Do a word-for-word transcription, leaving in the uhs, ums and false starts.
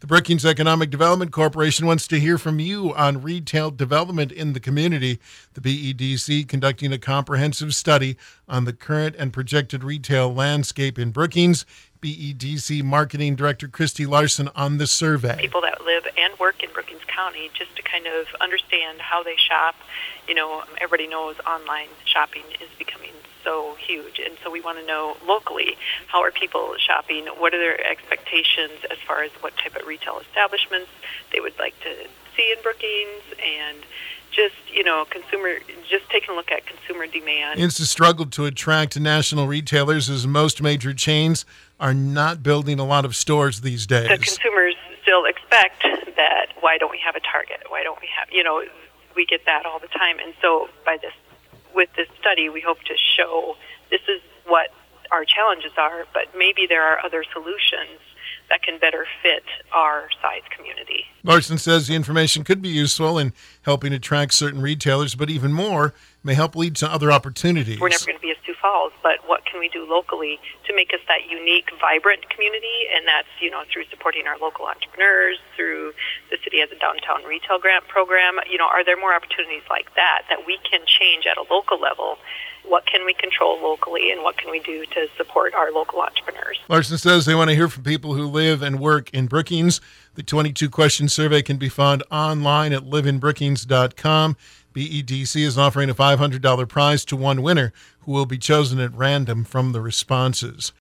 The Brookings Economic Development Corporation wants to hear from you on retail development in the community. The B E D C conducting a comprehensive study on the current and projected retail landscape in Brookings. B E D C Marketing Director Christy Larson on the survey. People that live and work in Brookings County, just to kind of understand how they shop. You know, everybody knows online shopping is becoming so huge, and so we want to know locally, how are people shopping? What are their expectations as far as what type of retail establishments they would like to see in Brookings, and just, you know, consumer, just taking a look at consumer demand. It's a struggle to attract national retailers, as most major chains are not building a lot of stores these days. The consumers still expect that, why don't we have a Target? Why don't we have, you know, we get that all the time. And so by this, with this study, we hope to show this is what our challenges are, but maybe there are other solutions that can better fit our size community. Larson says the information could be useful in helping attract certain retailers, but even more may help lead to other opportunities. We're never going to be as Sioux Falls, but what can we do locally to make us that unique, vibrant community? And that's, you know, through supporting our local entrepreneurs, through the city has a downtown retail grant program. You know, are there more opportunities like that that we can change at a local level? What can we control locally, and what can we do to support our local entrepreneurs? Larson says they want to hear from people who live and work in Brookings. The twenty-two question survey can be found online at live in brookings dot com. B E D C is offering a five hundred dollars prize to one winner who will be chosen at random from the responses.